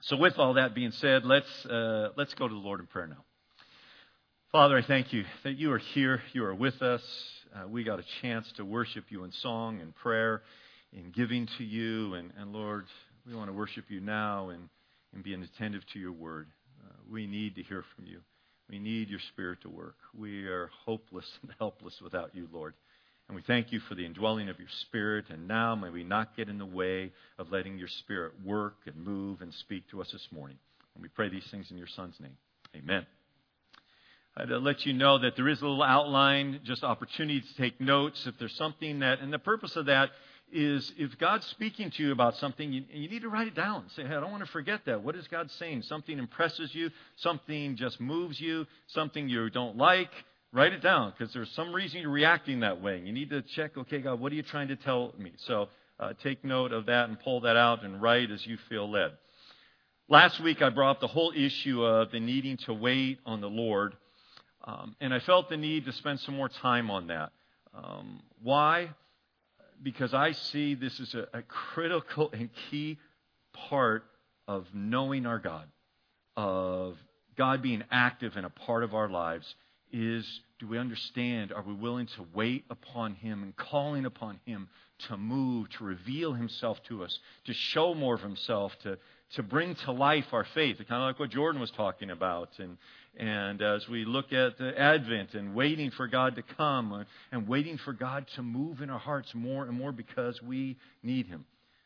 So with all that being said, let's go to the Lord in prayer now. Father, I thank you that you are here, you are with us. We got a chance to worship you in song and prayer, in giving to you. And Lord, we want to worship you now and be attentive to your word. We need to hear from you. We need your Spirit to work. We are hopeless and helpless without you, Lord. And we thank you for the indwelling of your Spirit. And now may we not get in the way of letting your Spirit work and move and speak to us this morning. And we pray these things in your Son's name. Amen. I'd let you know that there is a little outline, just opportunity to take notes. If there's something that, and the purpose of that is if God's speaking to you about something, you need to write it down. Say, hey, I don't want to forget that. What is God saying? Something impresses you, something just moves you, something you don't like. Write it down, because there's some reason you're reacting that way. You need to check, okay, God, what are you trying to tell me? So take note of that and pull that out and write as you feel led. Last week I brought up the whole issue of the needing to wait on the Lord, and I felt the need to spend some more time on that. Why? Because I see this is a critical and key part of knowing our God, of God being active in a part of our lives. Is, do we understand, are we willing to wait upon Him and calling upon Him to move, to reveal Himself to us, to show more of Himself, to bring to life our faith, kind of like what Jordan was talking about. And as we look at the Advent and waiting for God to come and waiting for God to move in our hearts more and more because we need Him.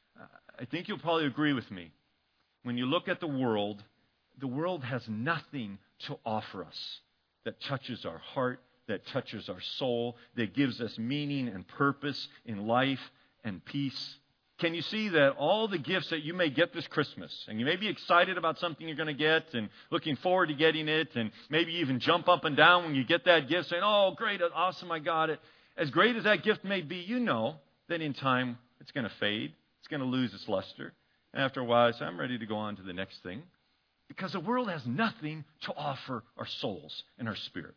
I think you'll probably agree with me. When you look at the world has nothing to offer us that touches our heart, that touches our soul, that gives us meaning and purpose in life and peace. Can you see that all the gifts that you may get this Christmas, and you may be excited about something you're going to get and looking forward to getting it, and maybe even jump up and down when you get that gift saying, oh, great, awesome, I got it. As great as that gift may be, you know that in time it's going to fade. It's going to lose its luster. And after a while, so I'm ready to go on to the next thing. Because the world has nothing to offer our souls and our spirit.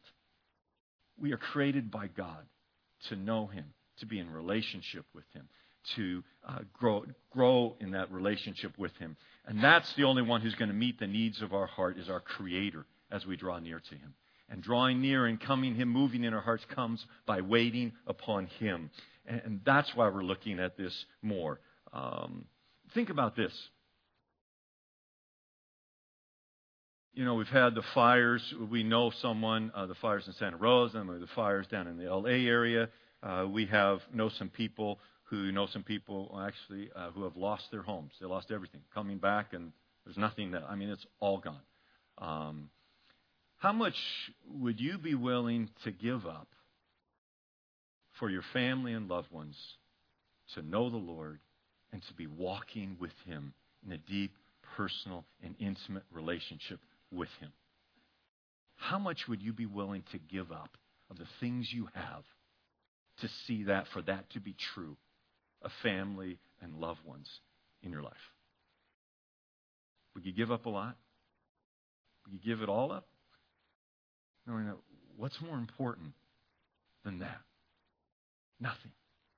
We are created by God to know Him, to be in relationship with Him, to grow in that relationship with Him. And that's the only one who's going to meet the needs of our heart, is our Creator as we draw near to Him. And drawing near and coming Him, moving in our hearts comes by waiting upon Him. And that's why we're looking at this more. Think about this. You know, we've had the fires. We know someone, the fires in Santa Rosa, and the fires down in the L.A. area. We know some people who actually who have lost their homes. They lost everything. Coming back, and there's nothing that, it's all gone. How much would you be willing to give up for your family and loved ones to know the Lord and to be walking with Him in a deep, personal, and intimate relationship with Him? How much would you be willing to give up of the things you have to see that, for that to be true of family and loved ones in your life? Would you give up a lot? Would you give it all up? Knowing that, what's more important than that? Nothing.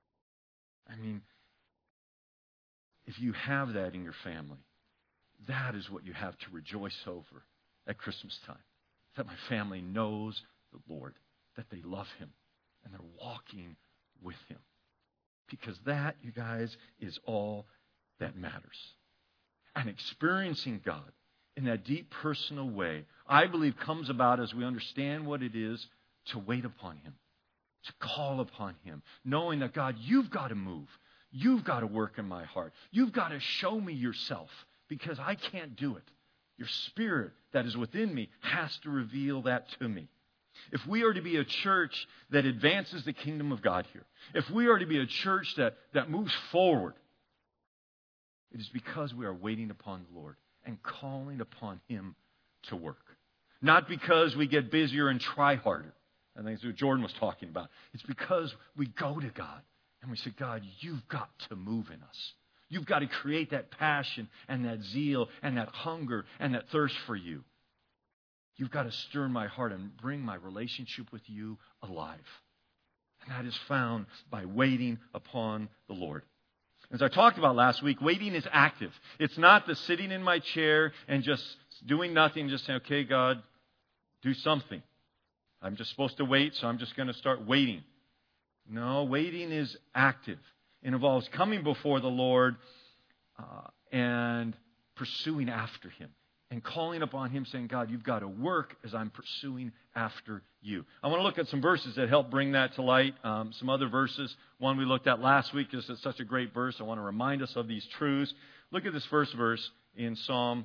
If you have that in your family, that is what you have to rejoice over at Christmas time. That my family knows the Lord, that they love Him, and they're walking with Him. Because that, you guys, is all that matters. And experiencing God in that deep personal way, I believe, comes about as we understand what it is to wait upon Him, to call upon Him, knowing that, God, you've got to move. You've got to work in my heart. You've got to show me yourself, because I can't do it. Your Spirit that is within me has to reveal that to me. If we are to be a church that advances the kingdom of God here, if we are to be a church that moves forward, it is because we are waiting upon the Lord and calling upon Him to work. Not because we get busier and try harder. I think that's what Jordan was talking about. It's because we go to God and we say, God, you've got to move in us. You've got to create that passion and that zeal and that hunger and that thirst for you. You've got to stir in my heart and bring my relationship with you alive. And that is found by waiting upon the Lord. As I talked about last week, waiting is active. It's not the sitting in my chair and just doing nothing, just saying, okay, God, do something. I'm just supposed to wait, so I'm just going to start waiting. No, waiting is active. It involves coming before the Lord and pursuing after Him and calling upon Him, saying, God, you've got to work as I'm pursuing after you. I want to look at some verses that help bring that to light. Some other verses. One we looked at last week is such a great verse. I want to remind us of these truths. Look at this first verse in Psalm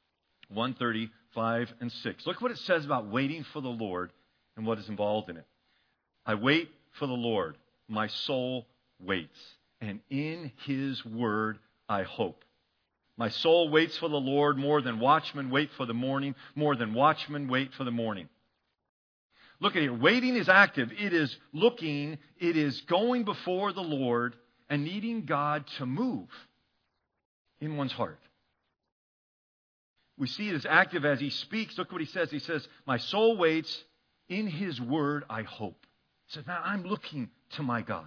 135 and 6. Look what it says about waiting for the Lord and what is involved in it. I wait for the Lord. My soul waits. And in His word I hope. My soul waits for the Lord more than watchmen wait for the morning, more than watchmen wait for the morning. Look at here. Waiting is active. It is looking, it is going before the Lord and needing God to move in one's heart. We see it as active as He speaks. Look what He says. He says, my soul waits, in His word I hope. He says, now I'm looking to my God.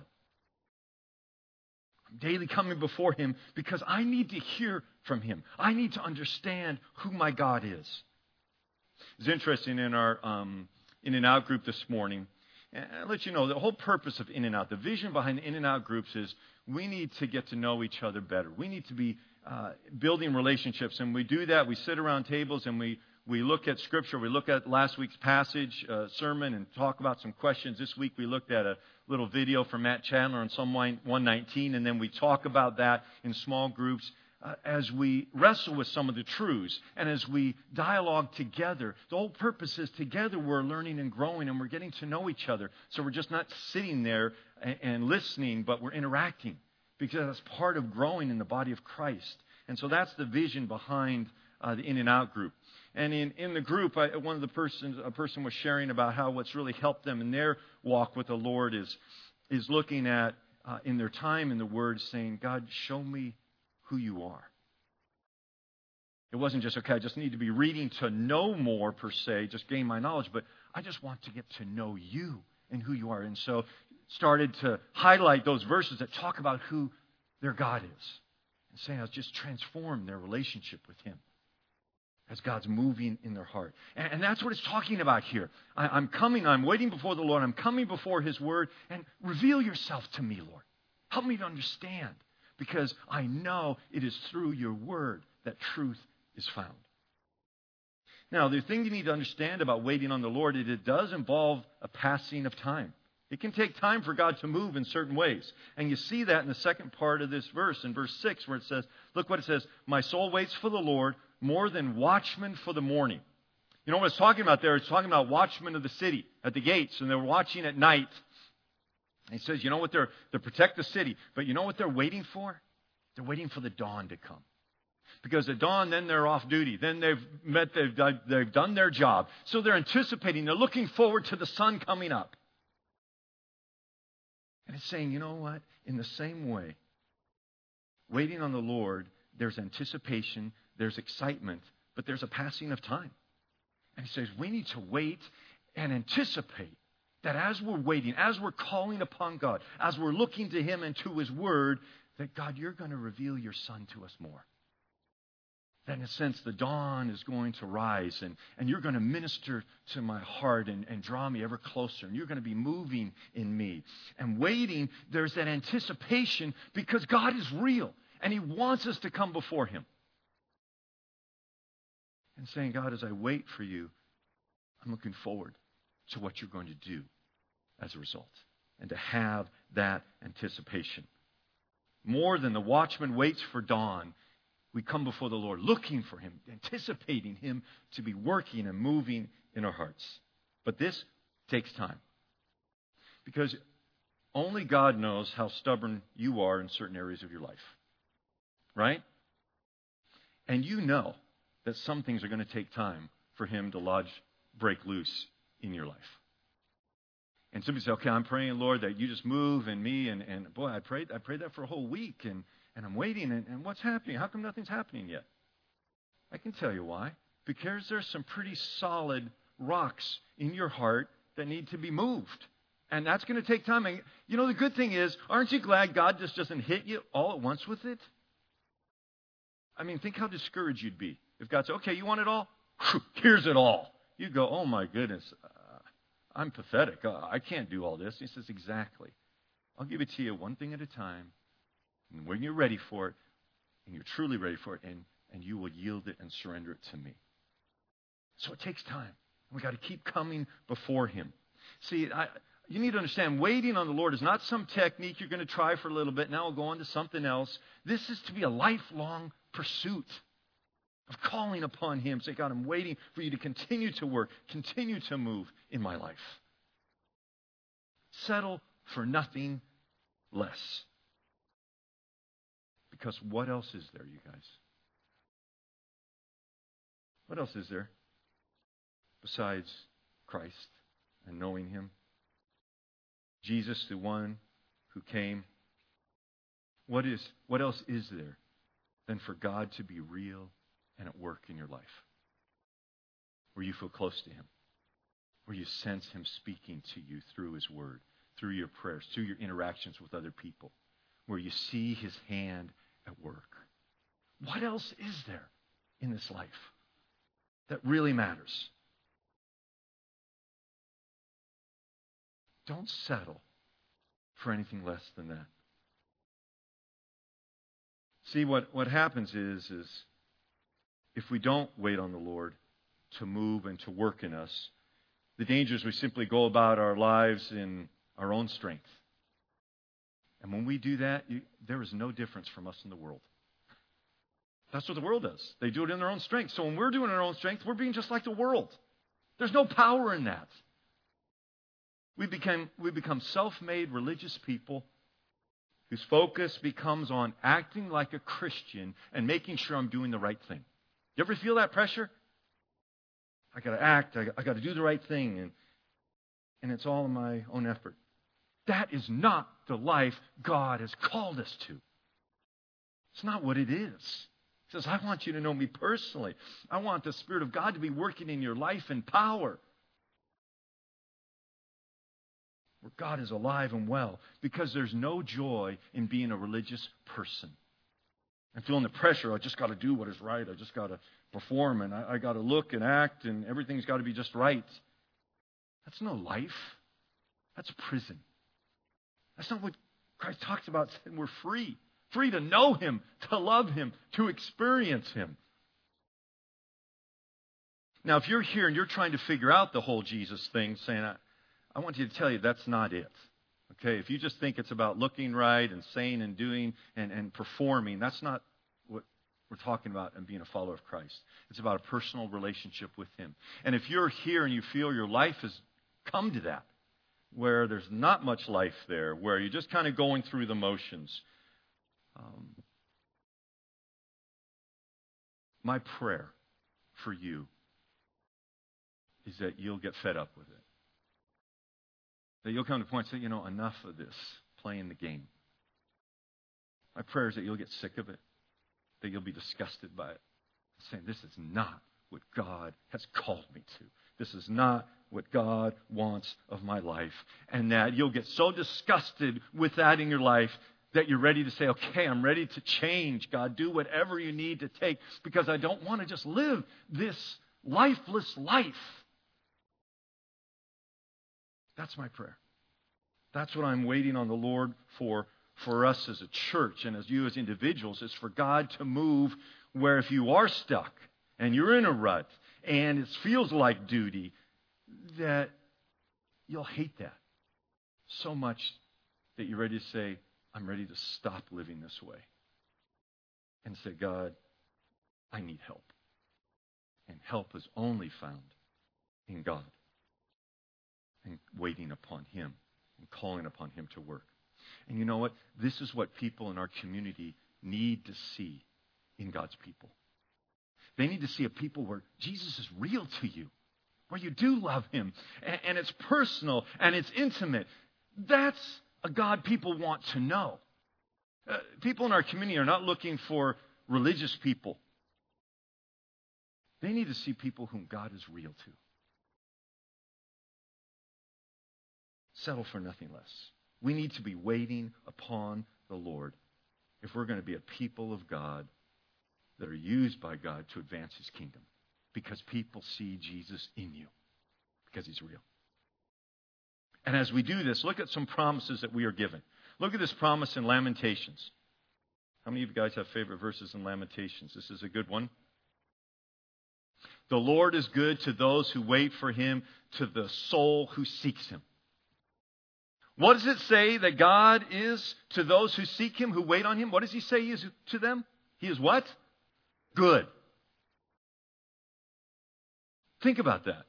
I'm daily coming before Him because I need to hear from Him. I need to understand who my God is. It's interesting in our In-N-Out group this morning. And I'll let you know, the whole purpose of In-N-Out, the vision behind the In-N-Out groups is we need to get to know each other better. We need to be building relationships. And we do that. We sit around tables and we look at Scripture. We look at last week's passage, sermon, and talk about some questions. This week we looked at a little video from Matt Chandler on Psalm 119, and then we talk about that in small groups as we wrestle with some of the truths and as we dialogue together. The whole purpose is together we're learning and growing and we're getting to know each other. So we're just not sitting there and listening, but we're interacting because that's part of growing in the body of Christ. And so that's the vision behind the In-N-Out group. And in the group, a person was sharing about how what's really helped them in their walk with the Lord is looking at, in their time in the Word, saying, God, show me who you are. It wasn't just, okay, I just need to be reading to know more per se, just gain my knowledge, but I just want to get to know you and who you are. And so started to highlight those verses that talk about who their God is. And saying, I'll just transform their relationship with Him as God's moving in their heart. And that's what it's talking about here. I'm waiting before the Lord. I'm coming before His Word. And reveal yourself to me, Lord. Help me to understand. Because I know it is through your Word that truth is found. Now, the thing you need to understand about waiting on the Lord is it does involve a passing of time. It can take time for God to move in certain ways. And you see that in the second part of this verse, in verse 6, where it says, look what it says, my soul waits for the Lord more than watchmen for the morning. You know what it's talking about there? It's talking about watchmen of the city at the gates, and they're watching at night. And he says, you know what, they protect the city, but you know what they're waiting for? They're waiting for the dawn to come. Because at dawn, then they're off duty. Then they've done their job. So they're anticipating, they're looking forward to the sun coming up. And it's saying, you know what? In the same way, waiting on the Lord, there's anticipation, there's excitement, but there's a passing of time. And he says, we need to wait and anticipate that as we're waiting, as we're calling upon God, as we're looking to Him and to His Word, that God, you're going to reveal your Son to us more. That in a sense, the dawn is going to rise and you're going to minister to my heart and draw me ever closer. And you're going to be moving in me. And waiting, there's that anticipation because God is real and He wants us to come before Him. And saying, God, as I wait for you, I'm looking forward to what you're going to do as a result. And to have that anticipation. More than the watchman waits for dawn, we come before the Lord looking for Him, anticipating Him to be working and moving in our hearts. But this takes time. Because only God knows how stubborn you are in certain areas of your life. Right? And you know that some things are going to take time for Him to break loose in your life. And somebody say, okay, I'm praying, Lord, that you just move in me. And boy, I prayed that for a whole week. And I'm waiting. And what's happening? How come nothing's happening yet? I can tell you why. Because there's some pretty solid rocks in your heart that need to be moved. And that's going to take time. And you know, the good thing is, aren't you glad God just doesn't hit you all at once with it? I mean, think how discouraged you'd be if God said, okay, you want it all? Here's it all. You'd go, oh my goodness, I'm pathetic. I can't do all this. He says, exactly. I'll give it to you one thing at a time. And when you're ready for it, and you're truly ready for it, and you will yield it and surrender it to me. So it takes time. We've got to keep coming before Him. See, you need to understand, waiting on the Lord is not some technique you're going to try for a little bit, now we'll go on to something else. This is to be a lifelong pursuit of calling upon Him. Say, God, I'm waiting for you to continue to work, continue to move in my life. Settle for nothing less. Because what else is there, you guys? What else is there besides Christ and knowing Him? Jesus, the one who came. What else is there than for God to be real and at work in your life? Where you feel close to Him. Where you sense Him speaking to you through His Word, through your prayers, through your interactions with other people. Where you see His hand at work. What else is there in this life that really matters? Don't settle for anything less than that. See, what happens is if we don't wait on the Lord to move and to work in us, the danger is we simply go about our lives in our own strength. And when we do that, there is no difference from us in the world. That's what the world does. They do it in their own strength. So when we're doing it in our own strength, we're being just like the world. There's no power in that. We become self-made religious people whose focus becomes on acting like a Christian and making sure I'm doing the right thing. You ever feel that pressure? I got to act. I got to do the right thing, and it's all in my own effort. That is not the life God has called us to. It's not what it is. He says, I want you to know me personally. I want the Spirit of God to be working in your life in power. Where God is alive and well. Because there's no joy in being a religious person. And feeling the pressure, I just got to do what is right. I just got to perform, and I got to look and act, and everything's got to be just right. That's no life. That's prison. That's not what Christ talks about. We're free. Free to know Him, to love Him, to experience Him. Now, if you're here and you're trying to figure out the whole Jesus thing, saying, I want you to tell you that's not it. Okay? If you just think it's about looking right and saying and doing and performing, that's not what we're talking about and being a follower of Christ. It's about a personal relationship with Him. And if you're here and you feel your life has come to that, where there's not much life there, where you're just kind of going through the motions. My prayer for you is that you'll get fed up with it. That you'll come to a point and say, enough of this, playing the game. My prayer is that you'll get sick of it, that you'll be disgusted by it, saying, this is not what God has called me to. This is not what God wants of my life. And that you'll get so disgusted with that in your life that you're ready to say, okay, I'm ready to change. God, do whatever you need to take because I don't want to just live this lifeless life. That's my prayer. That's what I'm waiting on the Lord for us as a church and as you as individuals, is for God to move where if you are stuck and you're in a rut and it feels like duty, that you'll hate that so much that you're ready to say, I'm ready to stop living this way. And say, God, I need help. And help is only found in God. And waiting upon Him and calling upon Him to work. And you know what? This is what people in our community need to see in God's people. They need to see a people where Jesus is real to you, where you do love Him, and it's personal, and it's intimate. That's a God people want to know. People in our community are not looking for religious people. They need to see people whom God is real to. settle for nothing less. We need to be waiting upon the Lord if we're going to be a people of God that are used by God to advance His kingdom. Because people see Jesus in you. Because He's real. And as we do this, look at some promises that we are given. Look at this promise in Lamentations. How many of you guys have favorite verses in Lamentations? This is a good one. The Lord is good to those who wait for Him, to the soul who seeks Him. What does it say that God is to those who seek Him, who wait on Him? What does He say He is to them? He is what? Good. Think about that.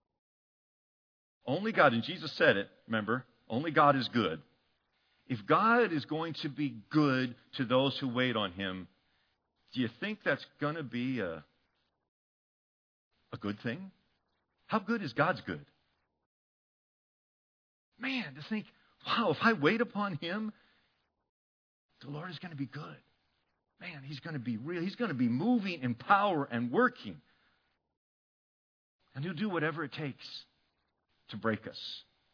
Only God, and Jesus said it, remember, only God is good. If God is going to be good to those who wait on Him, do you think that's going to be a good thing? How good is God's good? Man, to think, wow, if I wait upon Him, the Lord is going to be good. Man, He's going to be real. He's going to be moving in power and working. And He'll do whatever it takes to break us,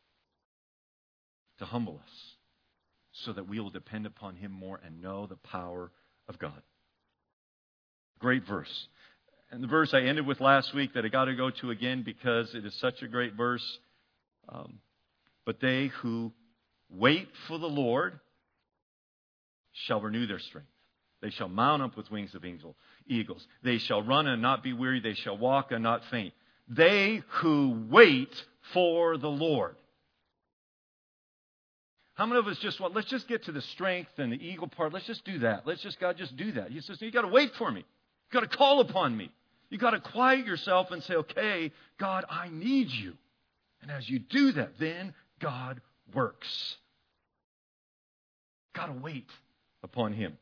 to humble us, so that we will depend upon Him more and know the power of God. Great verse. And the verse I ended with last week that I got to go to again because it is such a great verse. But they who wait for the Lord shall renew their strength. They shall mount up with wings of eagles. They shall run and not be weary. They shall walk and not faint. They who wait for the Lord. How many of us just want, let's just get to the strength and the eagle part. Let's just do that. God, just do that. He says, you got to wait for me. You got to call upon me. You got to quiet yourself and say, okay, God, I need you. And as you do that, then God works. Got to wait upon Him.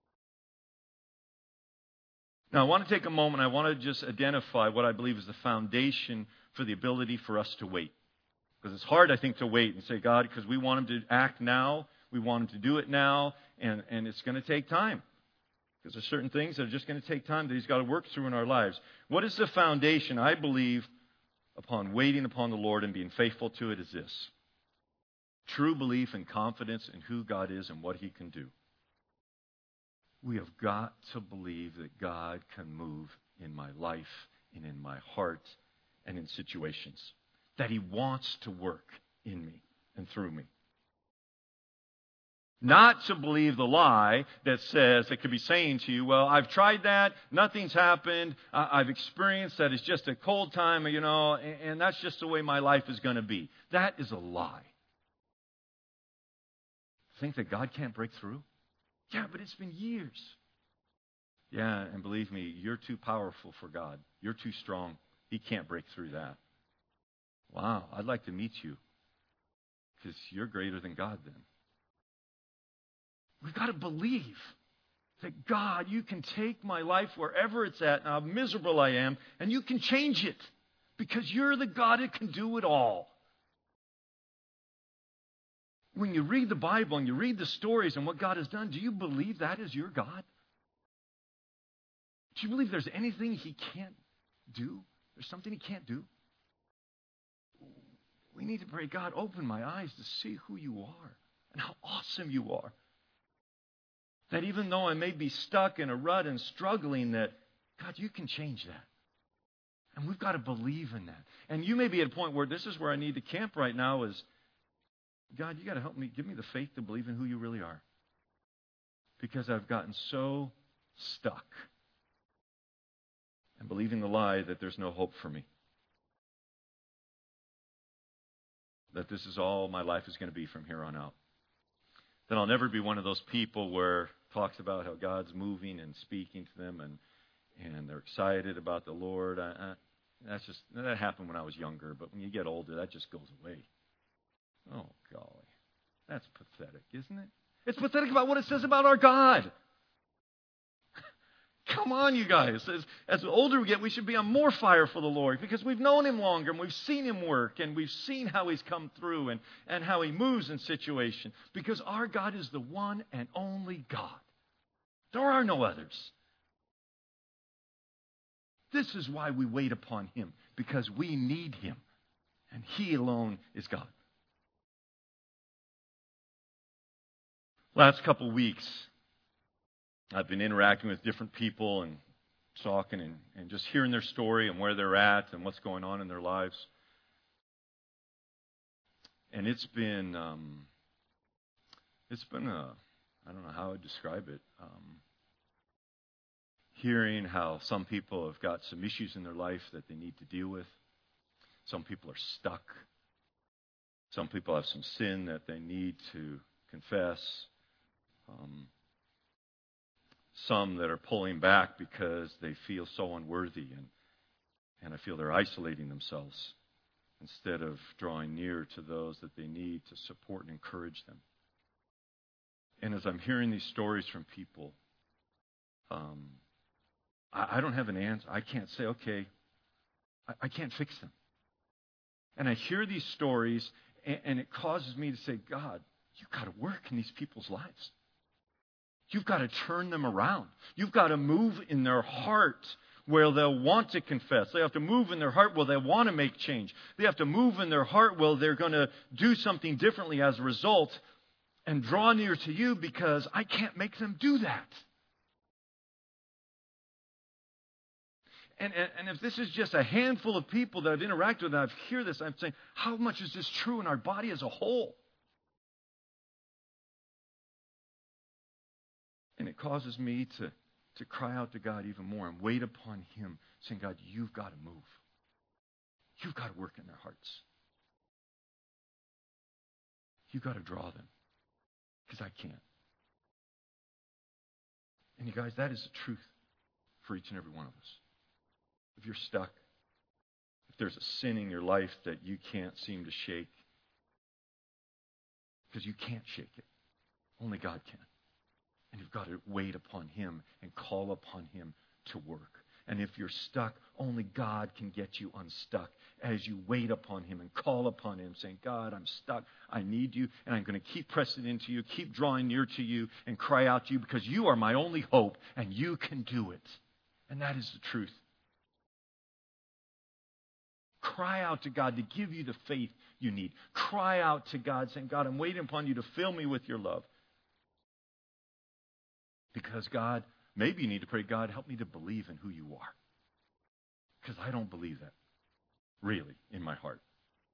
Now, I want to take a moment. I want to just identify what I believe is the foundation for the ability for us to wait. Because it's hard, I think, to wait and say, God, because we want Him to act now. We want Him to do it now. And it's going to take time. Because there's certain things that are just going to take time that He's got to work through in our lives. What is the foundation, I believe, upon waiting upon the Lord and being faithful to it is this. True belief and confidence in who God is and what He can do. We have got to believe that God can move in my life and in my heart and in situations. That He wants to work in me and through me. Not to believe the lie that says, that could be saying to you, well, I've tried that, nothing's happened, I've experienced that it's just a cold time, and that's just the way my life is going to be. That is a lie. Think that God can't break through? Yeah, but it's been years. Yeah, and believe me, you're too powerful for God. You're too strong. He can't break through that. Wow, I'd like to meet you because you're greater than God then. We've got to believe that God, you can take my life wherever it's at, and how miserable I am, and you can change it because you're the God that can do it all. When you read the Bible and you read the stories and what God has done, do you believe that is your God? Do you believe there's anything He can't do? There's something He can't do? We need to pray, God, open my eyes to see who you are and how awesome you are. That even though I may be stuck in a rut and struggling, that, God, you can change that. And we've got to believe in that. And you may be at a point where this is where I need to camp right now is, God, you got to help me. Give me the faith to believe in who you really are. Because I've gotten so stuck and believing the lie that there's no hope for me. That this is all my life is going to be from here on out. Then I'll never be one of those people where it talks about how God's moving and speaking to them and they're excited about the Lord. That happened when I was younger, but when you get older, that just goes away. Oh, golly. That's pathetic, isn't it? It's pathetic about what it says about our God. Come on, you guys. As older we get, we should be on more fire for the Lord because we've known Him longer and we've seen Him work and we've seen how He's come through and how He moves in situations. Because our God is the one and only God. There are no others. This is why we wait upon Him, because we need Him. And He alone is God. Last couple of weeks, I've been interacting with different people and talking and just hearing their story and where they're at and what's going on in their lives. And it's been I don't know how I'd describe it. Hearing how some people have got some issues in their life that they need to deal with. Some people are stuck. Some people have some sin that they need to confess. Some that are pulling back because they feel so unworthy, and I feel they're isolating themselves instead of drawing near to those that they need to support and encourage them. And as I'm hearing these stories from people, I don't have an answer. I can't say, okay, I can't fix them. And I hear these stories, and it causes me to say, God, you've got to work in these people's lives. You've got to turn them around. You've got to move in their heart where they'll want to confess. They have to move in their heart where they want to make change. They have to move in their heart where they're going to do something differently as a result and draw near to you, because I can't make them do that. And if this is just a handful of people that I've interacted with and I hear this, I'm saying, how much is this true in our body as a whole? And it causes me to cry out to God even more and wait upon Him, saying, God, you've got to move. You've got to work in their hearts. You've got to draw them, because I can't. And you guys, that is the truth for each and every one of us. If you're stuck, if there's a sin in your life that you can't seem to shake, because you can't shake it. Only God can. And you've got to wait upon Him and call upon Him to work. And if you're stuck, only God can get you unstuck as you wait upon Him and call upon Him, saying, God, I'm stuck. I need you, and I'm going to keep pressing into you, keep drawing near to you, and cry out to you, because you are my only hope, and you can do it. And that is the truth. Cry out to God to give you the faith you need. Cry out to God, saying, God, I'm waiting upon you to fill me with your love. Because God, maybe you need to pray, God, help me to believe in who you are. Because I don't believe that, really, in my heart.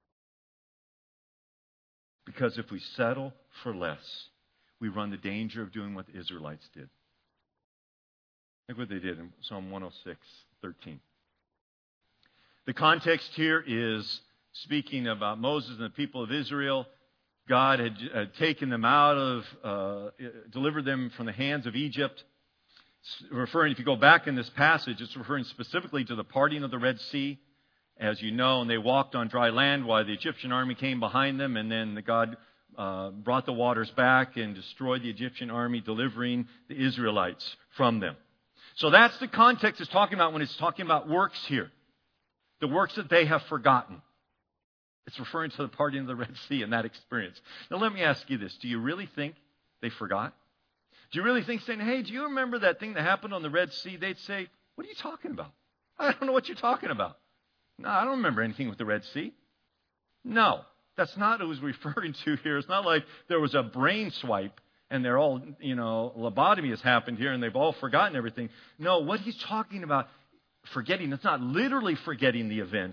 Because if we settle for less, we run the danger of doing what the Israelites did. Look what they did in Psalm 106:13. The context here is speaking about Moses and the people of Israel. God had taken them out of, delivered them from the hands of Egypt. Referring, if you go back in this passage, it's referring specifically to the parting of the Red Sea. As you know, and they walked on dry land while the Egyptian army came behind them, and then God brought the waters back and destroyed the Egyptian army, delivering the Israelites from them. So that's the context it's talking about when it's talking about works here. The works that they have forgotten. It's referring to the parting of the Red Sea and that experience. Now let me ask you this. Do you really think they forgot? Do you really think, saying, hey, do you remember that thing that happened on the Red Sea? They'd say, what are you talking about? I don't know what you're talking about. No, I don't remember anything with the Red Sea. No, that's not what it was referring to here. It's not like there was a brain swipe and they're all, lobotomy has happened here and they've all forgotten everything. No, what he's talking about, forgetting, it's not literally forgetting the event.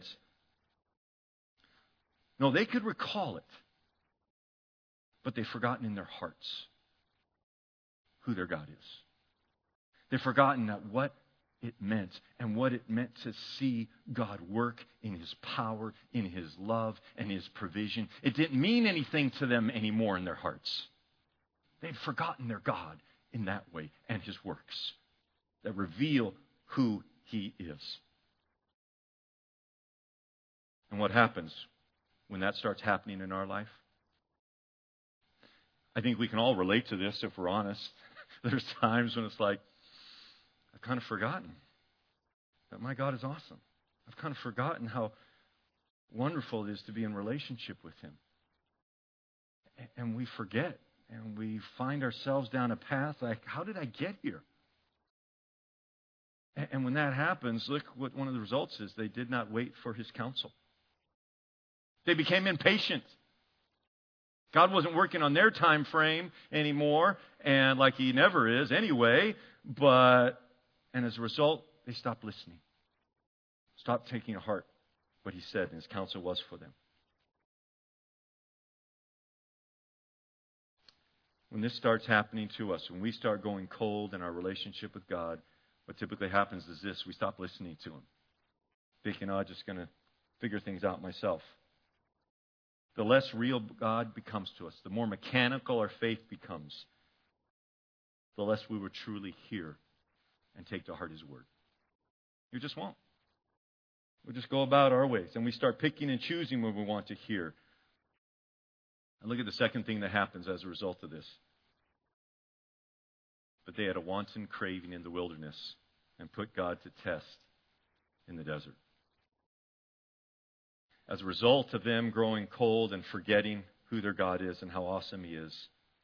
No, they could recall it, but they've forgotten in their hearts who their God is. They've forgotten that what it meant and what it meant to see God work in His power, in His love, and His provision. It didn't mean anything to them anymore in their hearts. They'd forgotten their God in that way and His works that reveal who He is. And what happens when that starts happening in our life? I think we can all relate to this if we're honest. There's times when it's like, I've kind of forgotten that my God is awesome. I've kind of forgotten how wonderful it is to be in relationship with Him. And we forget, and we find ourselves down a path like, how did I get here? And when that happens, look what one of the results is. They did not wait for His counsel. They became impatient. God wasn't working on their time frame anymore, and like He never is anyway. And as a result, they stopped listening. Stopped taking to heart what He said and His counsel was for them. When this starts happening to us, when we start going cold in our relationship with God, what typically happens is this: we stop listening to Him, thinking, I'm just going to figure things out myself. The less real God becomes to us, the more mechanical our faith becomes, the less we will truly hear and take to heart His word. You just won't. We'll just go about our ways, and we start picking and choosing what we want to hear. And look at the second thing that happens as a result of this. But they had a wanton craving in the wilderness and put God to test in the desert. As a result of them growing cold and forgetting who their God is and how awesome He is,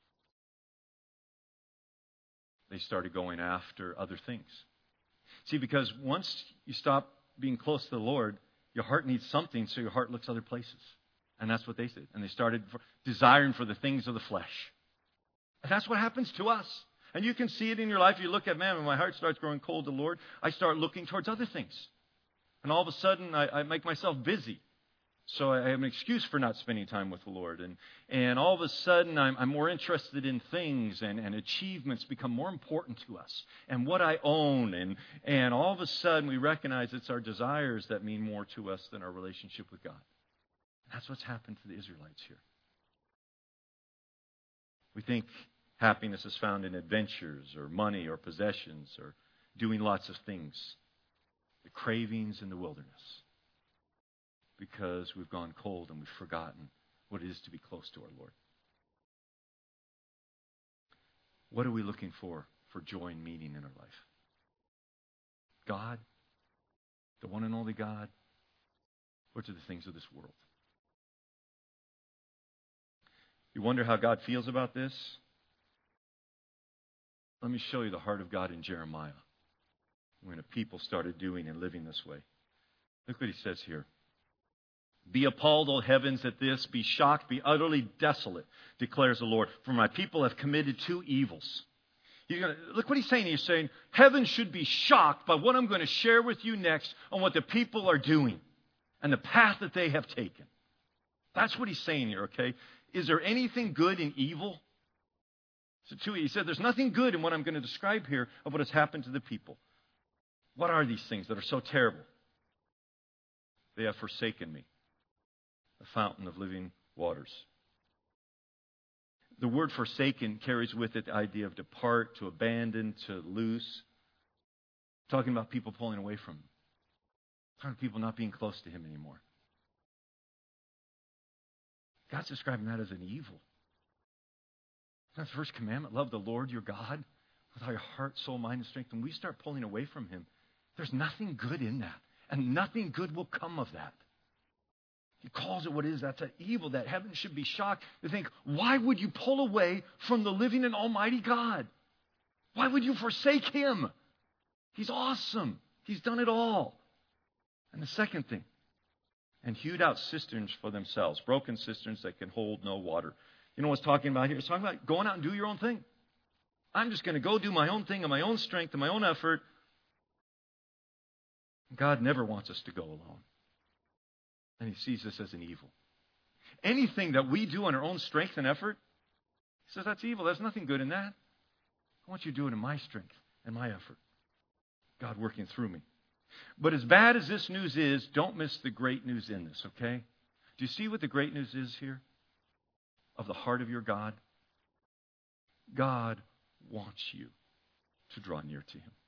they started going after other things. See, because once you stop being close to the Lord, your heart needs something, so your heart looks other places. And that's what they did. And they started desiring for the things of the flesh. And that's what happens to us. And you can see it in your life. You look at, man, when my heart starts growing cold to the Lord, I start looking towards other things. And all of a sudden, I make myself busy. So I have an excuse for not spending time with the Lord. And all of a sudden, I'm more interested in things, and achievements become more important to us. And what I own. And all of a sudden, we recognize it's our desires that mean more to us than our relationship with God. That's what's happened to the Israelites here. We think happiness is found in adventures or money or possessions or doing lots of things. The cravings in the wilderness. Because we've gone cold and we've forgotten what it is to be close to our Lord. What are we looking for joy and meaning in our life? God, the one and only God, or to the things of this world? You wonder how God feels about this? Let me show you the heart of God in Jeremiah when a people started doing and living this way. Look what He says here. Be appalled, O heavens, at this. Be shocked, be utterly desolate, declares the Lord. For my people have committed two evils. Look what He's saying. He's saying, heaven should be shocked by what I'm going to share with you next on what the people are doing and the path that they have taken. That's what He's saying here, okay? Is there anything good in evil? So He said, there's nothing good in what I'm going to describe here of what has happened to the people. What are these things that are so terrible? They have forsaken me, the fountain of living waters. The word forsaken carries with it the idea of depart, to abandon, to loose. Talking about people pulling away from Him. Talking about people not being close to Him anymore. God's describing that as an evil. That's the first commandment. Love the Lord your God with all your heart, soul, mind, and strength. When we start pulling away from Him, there's nothing good in that. And nothing good will come of that. He calls it what it is. That's an evil that heaven should be shocked to think, why would you pull away from the living and almighty God? Why would you forsake Him? He's awesome. He's done it all. And the second thing, and hewed out cisterns for themselves, broken cisterns that can hold no water. You know what it's talking about here? It's talking about going out and do your own thing. I'm just going to go do my own thing in my own strength and my own effort. God never wants us to go alone. And He sees this as an evil. Anything that we do on our own strength and effort, He says that's evil. There's nothing good in that. I want you to do it in my strength and my effort. God working through me. But as bad as this news is, don't miss the great news in this, okay? Do you see what the great news is here? Of the heart of your God? God wants you to draw near to Him.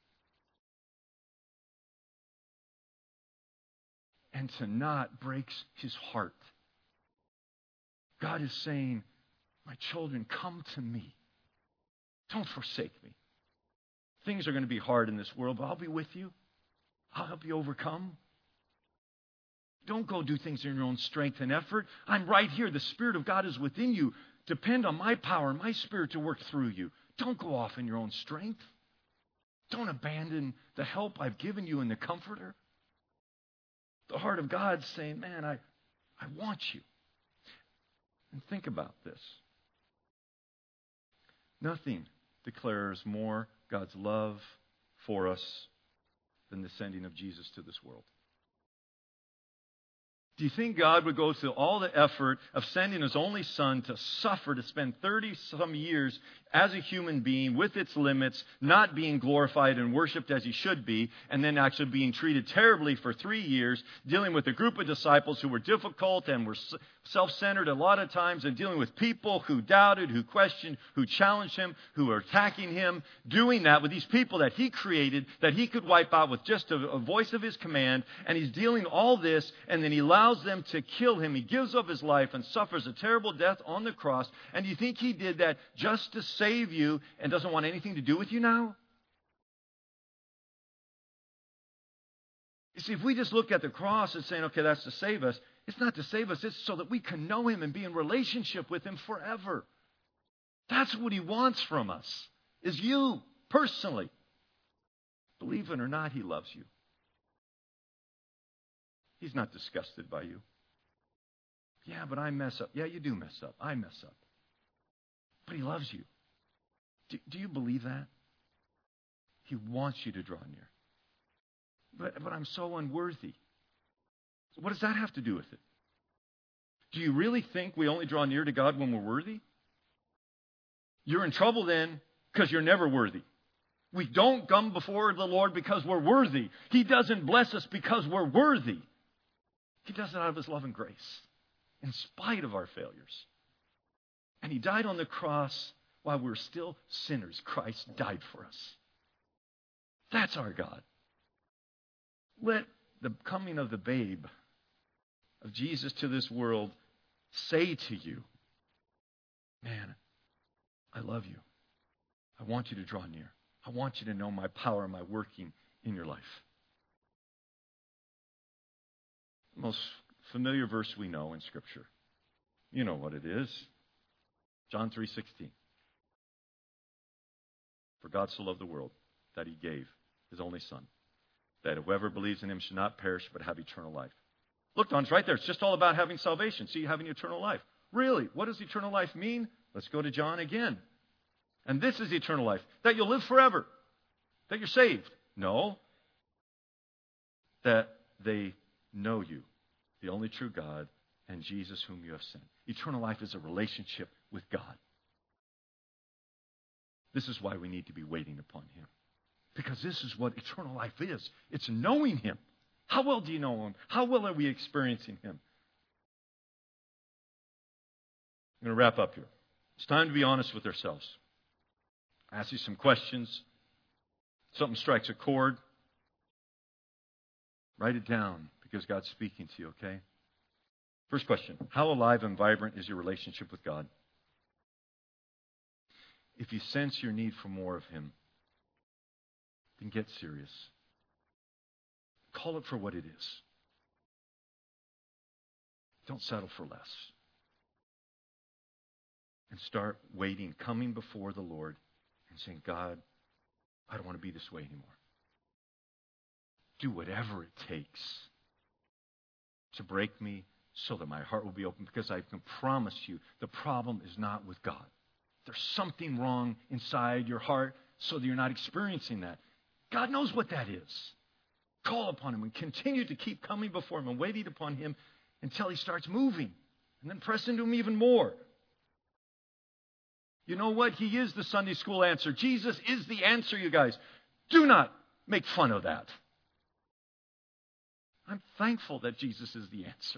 And to not breaks His heart. God is saying, my children, come to me. Don't forsake me. Things are going to be hard in this world, but I'll be with you. I'll help you overcome. Don't go do things in your own strength and effort. I'm right here. The Spirit of God is within you. Depend on my power and my Spirit to work through you. Don't go off in your own strength. Don't abandon the help I've given you and the Comforter. The heart of God saying, man, I want you. And think about this. Nothing declares more God's love for us than the sending of Jesus to this world. Do you think God would go through all the effort of sending His only Son to suffer, to spend 30-some years as a human being with its limits, not being glorified and worshipped as He should be, and then actually being treated terribly for 3 years, dealing with a group of disciples who were difficult and were self-centered a lot of times, and dealing with people who doubted, who questioned, who challenged Him, who were attacking Him, doing that with these people that He created, that He could wipe out with just a voice of His command, and He's dealing all this, and then He allows them to kill Him. He gives up His life and suffers a terrible death on the cross. And do you think He did that just to save you and doesn't want anything to do with you now? You see, if we just look at the cross and saying, okay, that's to save us, it's not to save us. It's so that we can know Him and be in relationship with Him forever. That's what He wants from us, is you personally. Believe it or not, He loves you. He's not disgusted by you. Yeah, but I mess up. Yeah, you do mess up. I mess up. But He loves you. Do you believe that? He wants you to draw near. But I'm so unworthy. What does that have to do with it? Do you really think we only draw near to God when we're worthy? You're in trouble then because you're never worthy. We don't come before the Lord because we're worthy. He doesn't bless us because we're worthy. He does it out of His love and grace, in spite of our failures. And He died on the cross while we were still sinners. Christ died for us. That's our God. Let the coming of the babe, of Jesus to this world, say to you, man, I love you. I want you to draw near. I want you to know my power and my working in your life. Most familiar verse we know in Scripture. You know what it is. John 3:16. For God so loved the world that He gave His only Son, that whoever believes in Him should not perish but have eternal life. Look, Don, it's right there. It's just all about having salvation. See, having eternal life. Really, what does eternal life mean? Let's go to John again. And this is eternal life. That you'll live forever. That you're saved. No. That they know you, the only true God, and Jesus whom you have sent. Eternal life is a relationship with God. This is why we need to be waiting upon Him. Because this is what eternal life is. It's knowing Him. How well do you know Him? How well are we experiencing Him? I'm going to wrap up here. It's time to be honest with ourselves. Ask you some questions. Something strikes a chord. Write it down because God's speaking to you, okay? First question. How alive and vibrant is your relationship with God? If you sense your need for more of Him, then get serious. Call it for what it is. Don't settle for less. And start waiting, coming before the Lord and saying, God, I don't want to be this way anymore. Do whatever it takes to break me so that my heart will be open, because I can promise you the problem is not with God. There's something wrong inside your heart so that you're not experiencing that. God knows what that is. Call upon Him and continue to keep coming before Him and waiting upon Him until He starts moving. And then press into Him even more. You know what? He is the Sunday school answer. Jesus is the answer, you guys. Do not make fun of that. I'm thankful that Jesus is the answer.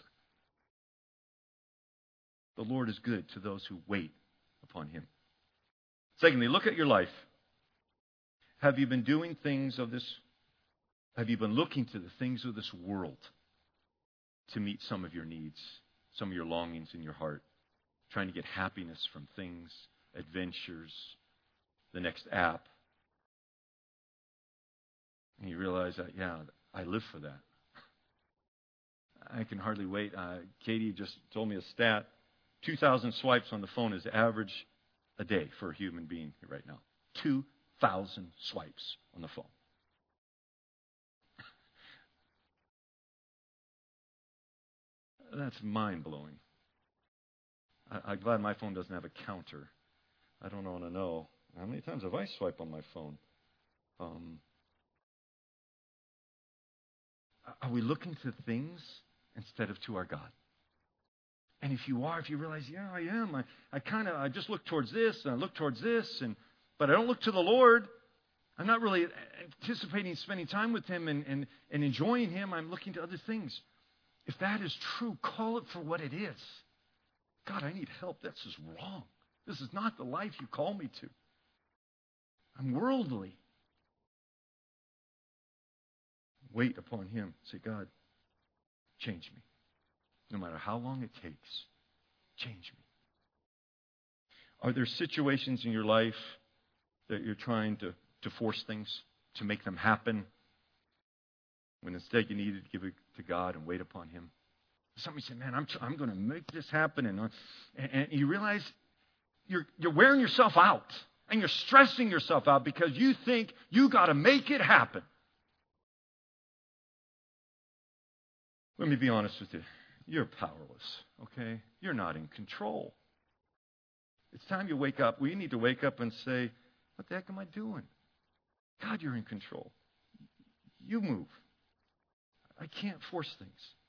The Lord is good to those who wait upon Him. Secondly, look at your life. Have you been doing things of this? Have you been looking to the things of this world to meet some of your needs, some of your longings in your heart? Trying to get happiness from things, adventures, the next app. And you realize that, yeah, I live for that. I can hardly wait. Katie just told me a stat. 2,000 swipes on the phone is average a day for a human being right now. 2,000 swipes on the phone. That's mind-blowing. I'm glad my phone doesn't have a counter. I don't want to know. How many times have I swiped on my phone? Are we looking to things instead of to our God? And if you realize, yeah, I am. I just look towards this, and I look towards this, but I don't look to the Lord. I'm not really anticipating spending time with Him and enjoying Him. I'm looking to other things. If that is true, call it for what it is. God, I need help. This is wrong. This is not the life you call me to. I'm worldly. Wait upon Him. Say, God, change me. No matter how long it takes, change me. Are there situations in your life that you're trying to force things, to make them happen, when instead you needed to give it to God and wait upon Him? Somebody say, man, I'm going to make this happen. And you realize you're wearing yourself out. And you're stressing yourself out because you think you got to make it happen. Let me be honest with you. You're powerless, okay? You're not in control. It's time you wake up. We need to wake up and say, what the heck am I doing? God, you're in control. You move. I can't force things.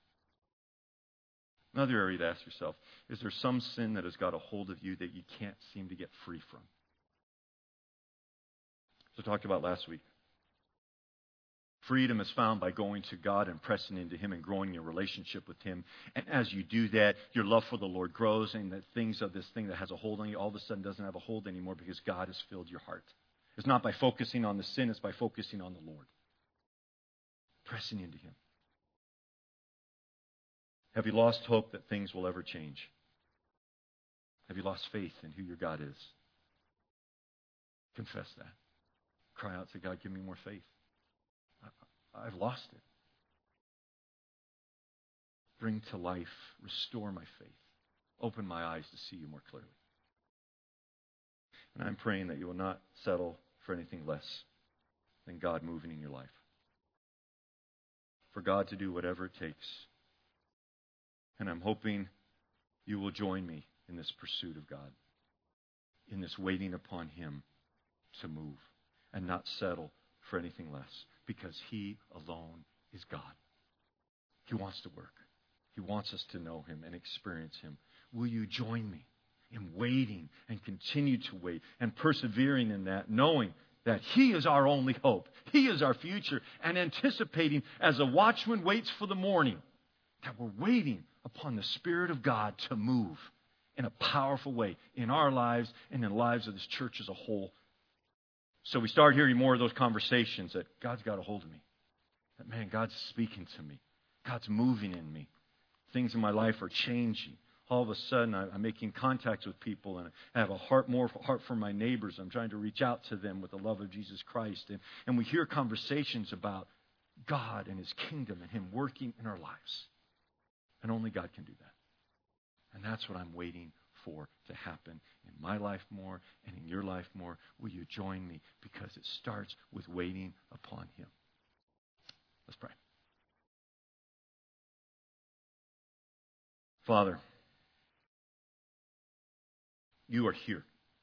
Another area to ask yourself, is there some sin that has got a hold of you that you can't seem to get free from? So I talked about last week. Freedom is found by going to God and pressing into Him and growing your relationship with Him. And as you do that, your love for the Lord grows, and the things of this thing that has a hold on you all of a sudden doesn't have a hold anymore because God has filled your heart. It's not by focusing on the sin, it's by focusing on the Lord. Pressing into Him. Have you lost hope that things will ever change? Have you lost faith in who your God is? Confess that. Cry out to God, give me more faith. I've lost it. Bring to life, restore my faith. Open my eyes to see you more clearly. And I'm praying that you will not settle for anything less than God moving in your life. For God to do whatever it takes. And I'm hoping you will join me in this pursuit of God, in this waiting upon Him to move and not settle for anything less, because He alone is God. He wants to work. He wants us to know Him and experience Him. Will you join me in waiting and continue to wait and persevering in that, knowing that He is our only hope. He is our future, and anticipating as a watchman waits for the morning, that we're waiting upon the Spirit of God to move in a powerful way in our lives and in the lives of this church as a whole. So we start hearing more of those conversations that God's got a hold of me. That, man, God's speaking to me. God's moving in me. Things in my life are changing. All of a sudden, I'm making contacts with people, and I have more heart for my neighbors. I'm trying to reach out to them with the love of Jesus Christ. And we hear conversations about God and His kingdom and Him working in our lives. And only God can do that. And that's what I'm waiting for to happen in my life more and in your life more. Will you join me? Because it starts with waiting upon Him. Let's pray. Father, You are here.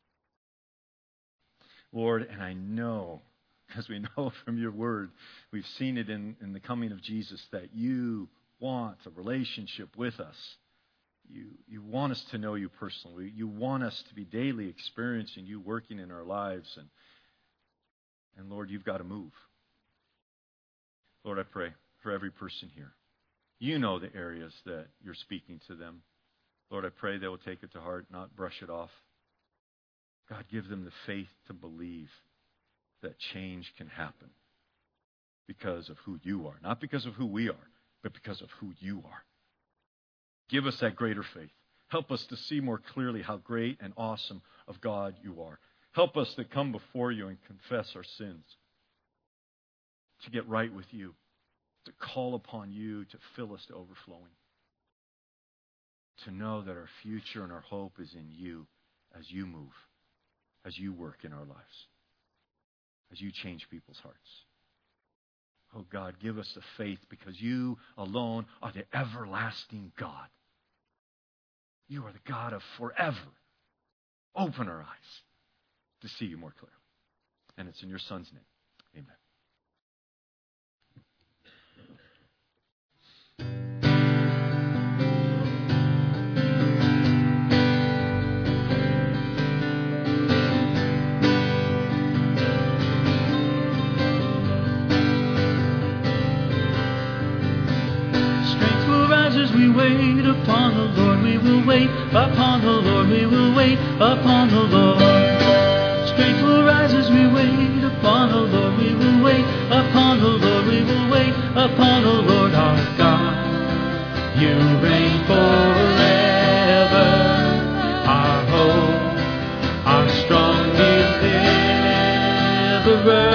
Lord, and I know, as we know from Your word, we've seen it in the coming of Jesus, that You want a relationship with us. You want us to know You personally. You want us to be daily experiencing You working in our lives. And Lord, You've got to move. Lord, I pray for every person here. You know the areas that You're speaking to them. Lord, I pray they will take it to heart, not brush it off. God, give them the faith to believe that change can happen because of who You are. Not because of who we are, but because of who You are. Give us that greater faith. Help us to see more clearly how great and awesome of God You are. Help us to come before You and confess our sins, to get right with You, to call upon You to fill us to overflowing, to know that our future and our hope is in You as You move, as You work in our lives, as You change people's hearts. Oh God, give us the faith because You alone are the everlasting God. You are the God of forever. Open our eyes to see you more clearly. And it's in your Son's name. Amen. As we wait upon the Lord, we will wait upon the Lord, we will wait upon the Lord. Strength will rise as we wait upon the Lord, we will wait upon the Lord, we will wait upon the Lord our God. You reign forever, our hope, our strong deliverer.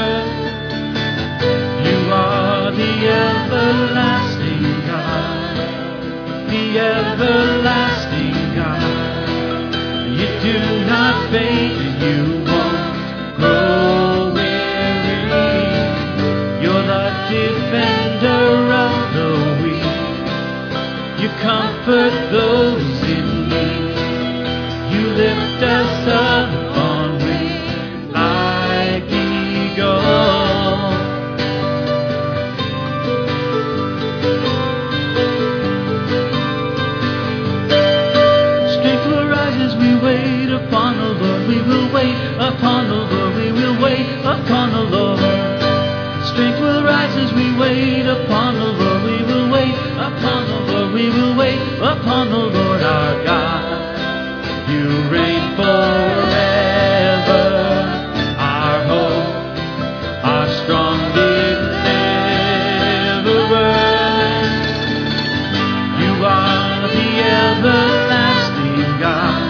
You are the everlasting God. The everlasting God. You do not fade and you won't grow weary. You're the defender of the weak. You comfort those in need. You lift us up on wings like eagles. Upon the Lord, we will wait upon the Lord, we will wait upon the Lord. Strength will rise as we wait upon the Lord, we will wait upon the Lord, we will wait upon the Lord our God. You reign forever, our hope, our strong deliverer. You are the everlasting God.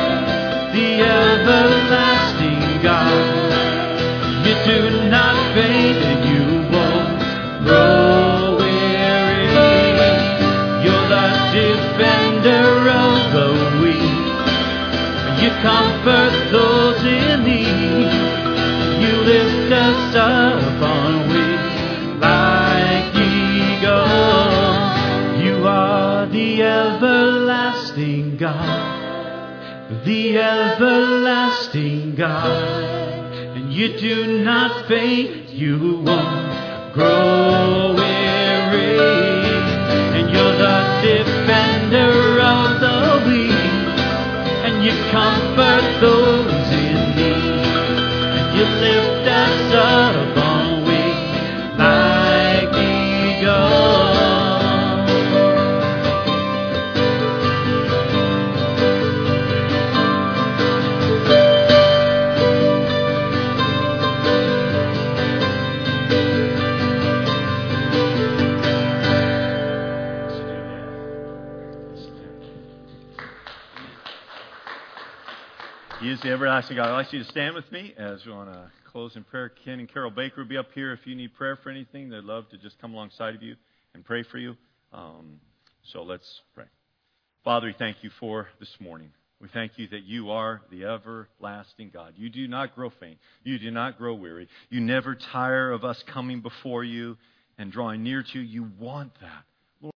Everlasting God, you do not fade and you won't grow weary. You're the defender of the weak. You comfort those in need. You lift us up on wings like eagles. You are the everlasting God. The everlasting God, and you do not faint, you won't grow weary, and you're the defender of the weak, and you comfort those in need, and you lift us up on wings like eagles. He is the everlasting God. I'd like you to stand with me as we want to close in prayer. Ken and Carol Baker will be up here if you need prayer for anything. They'd love to just come alongside of you and pray for you. So let's pray. Father, we thank you for this morning. We thank you that you are the everlasting God. You do not grow faint. You do not grow weary. You never tire of us coming before you and drawing near to you. You want that.